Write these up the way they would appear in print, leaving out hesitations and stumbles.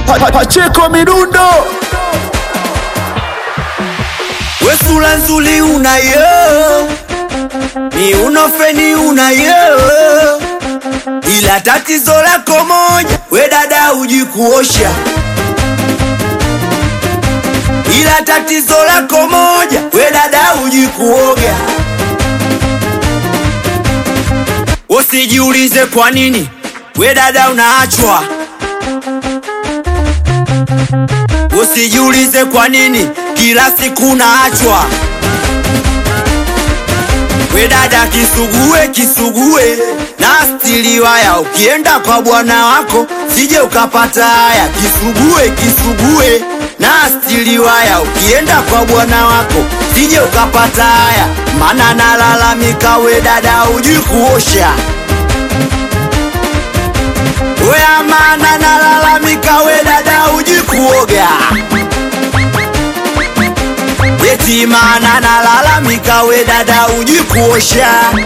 Pacheco Midundo. We sura nzuri unayo, miuno feni unayo, ila tatizo lako moja, we dada hujui kuosha. Ila tatizo lako moja, we dada hujui kuoga. Usijiulize kwa nini we dada unaachwa. Usijiulize kwa nini kila siku unaachwa. We dada kisugue na stili waya, ukienda kwa bwana wako sije ukapata haya. Kisugue na stili waya, ukienda kwa bwana wako sije ukapata haya. Mana nalalamika we dada hujui kuosha. We amana nalalamika we dada hujui kuoga. Eti mana nalalamika we dada hujui kuosha.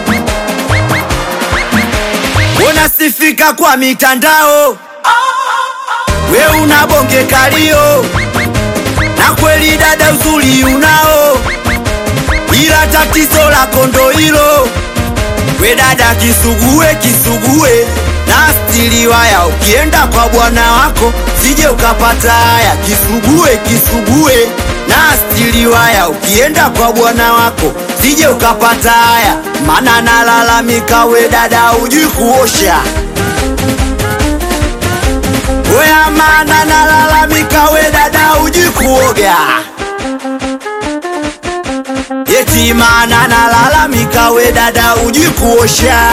Unasifika kwa mitandao, we unabonge kalio, na kweli dada uzuri unao, ila tatizo lako ndo hilo. We dada kisugue na stili waya, ukienda kwa bwana wako sije ukapata haya. Kisugue na stili waya, ukienda kwa bwana wako sije ukapata haya. Mana nalalamika we dada hujui kuosha. We amana nalalamika we dada hujui kuoga. Eti mana nalalamika we dada hujui kuosha.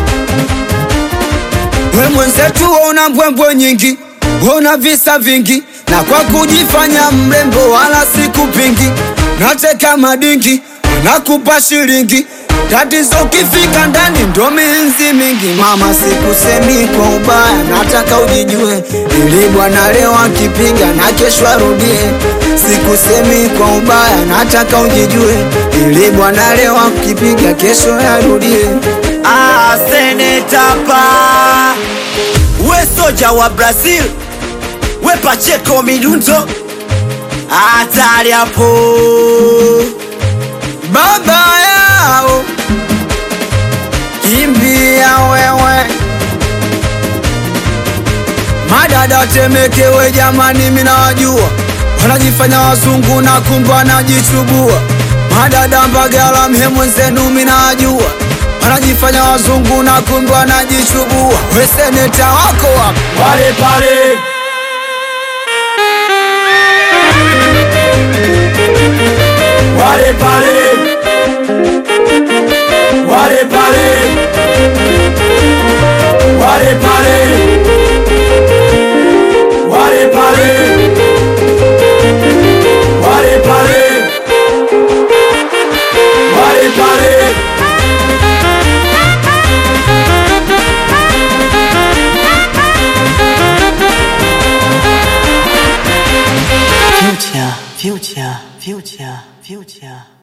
We mwenzetu una mbwembwe nyingi, una visa vingi, na kwa kujifanya mrembo wala sikupingi. Nateka madingi, nakupa shilingi, tatizo kifika ndani ndo minzi mingi. Mama sikusemi kwa ubaya, nataka ujijue, ili bwana leo akipiga na kesho arudie. Sikusemi kwa ubaya, nataka ujijue, ili bwana leo akipiga kesho arudie. Senetapa, we soja wa Brazil, we Pacheco Midundo, hatari hapo. Baba yao kimbia wewe, madada Temekewe jamani minawajua, wanajifanya wazungu na kumbe wanajichubua. Madada Mbagala mhemwenzenu minawajua, wanajifanya wazungu na kumbe wanajichubua. We seneta wako wapo Wale pale, wale pale, wale pale, wale pale, wale pale, wale pale, wale pale. Future.